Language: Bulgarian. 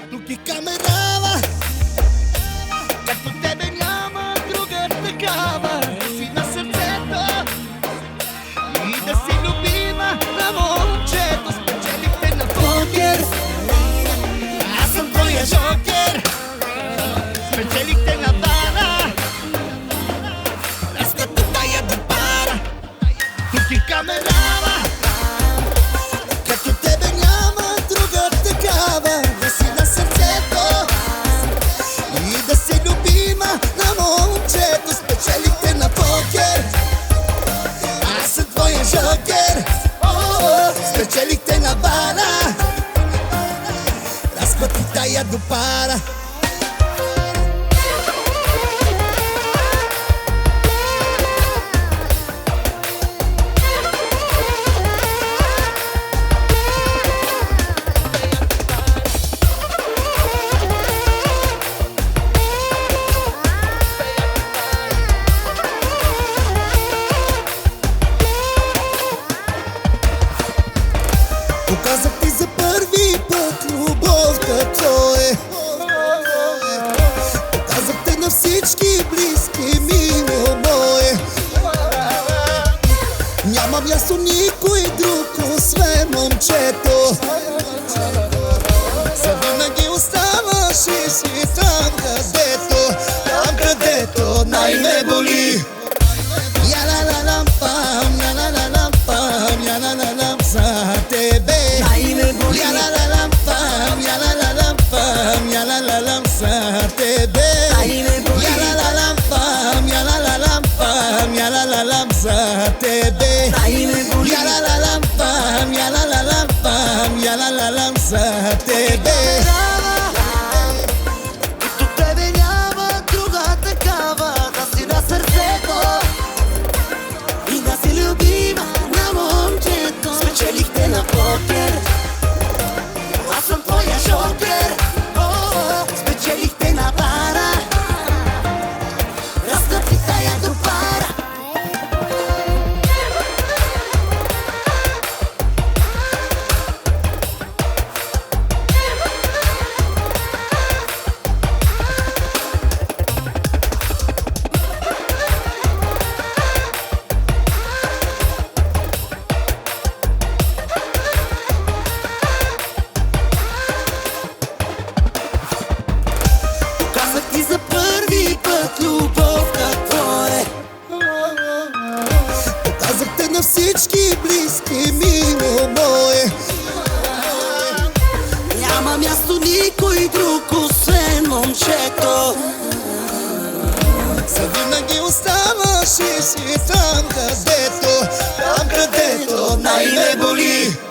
Тук и камерава, както тебе няма друга такава. Да си на сърцето и да си любима на момчето. Спечелихте на покер, аз съм твоя жокер. Спечелихте на бара, разката тая да пара. Тук и камерава, както тебе няма друга такава. Да си на сърцето и да си любима на момчето. Спечелихте на покер, аз съм твоя жокер. Спечелихте на бара, разката тая до пара. Показах ти за първи път любов като е. Показахте на всички близки, мило мое. Няма място никой друг, освен момчето. Завинаги оставаш и си там където най-ме боли. Я-ла-ла-лам-пам, я-ла-ла-лам-пам, я-ла-ла-лам за тебе. Я-ла-ла-лам-пам, я-ла-ла-лам-пам, я-ла-ла-лам за тебе. Я-ла-ла-лам-пам, я-ла-ла-лам-пам, я-ла-ла-лам за тебе. Я-ла-ла-лам-пам, я-ла-ла-лам-пам, я-ла-ла-лам за тебе. Като тебе няма друга такава. Да си на сърцето и да си любима на момчето. Спечелихте на покер, аз съм твоя жокер. Спечелихте на бара, разкъпи тая до пара. Казах ти за първи път любов какво е. Показахте на всички близки, мило мое. Няма място никой друг, освен момчето. Завинаги оставаш и си там където най-ме боли.